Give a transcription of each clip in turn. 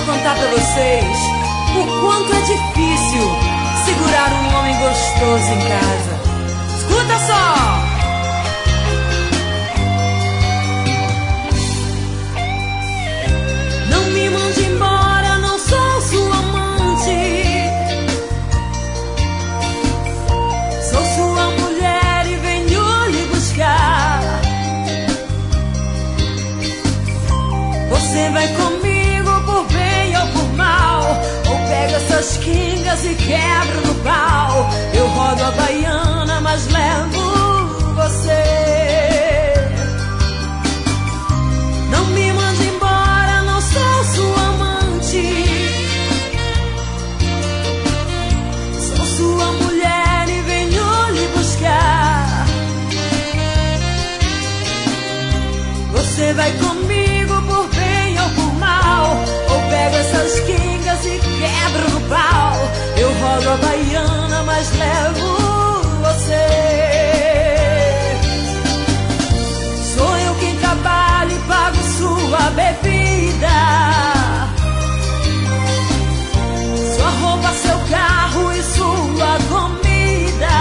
contar pra vocês o quanto é difícil segurar um homem gostoso em casa. Escuta só! Não me mande embora, não sou sua amante. Sou sua mulher e venho lhe buscar. Você vai comigo por bem ou por mal, ou pega essas quingas e quebra no pau. Eu rodo a baiana, mas levo você. Não me mande embora, não sou sua amante. Sou sua mulher e venho lhe buscar. Você vai comigo por bem ou por mal, ou pega essas quingas e quebra no pau. Eu rodo a baiana, mas levo você. Sou eu quem trabalha e pago sua bebida, sua roupa, seu carro e sua comida.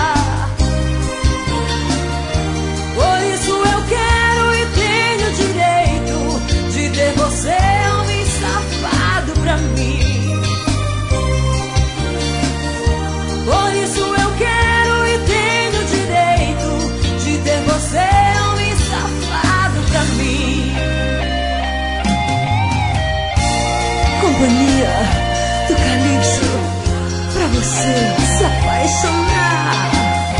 Por isso eu quero e tenho direito de ter você, homem safado, pra mim. Por isso eu quero e tenho direito de ter você, homem safado, pra mim. Companhia do Calypso, pra você se apaixonar.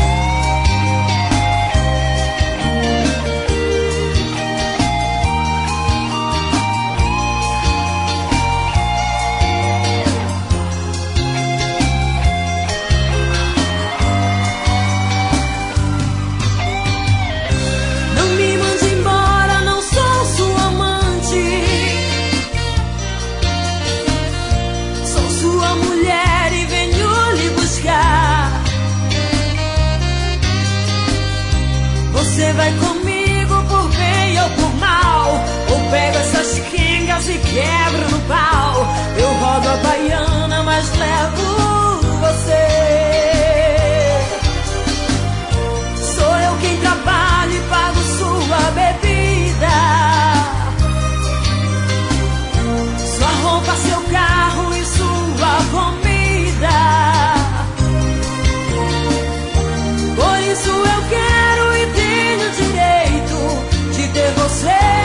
Você vai comigo por bem ou por mal, ou pega essas quingas e quebra no pau. Eu rodo a baiana, mas levo você. Sou eu quem trabalha e pago sua bebida, sua roupa, seu carro e sua comida. Por isso eu quero e tenho direito de ter você.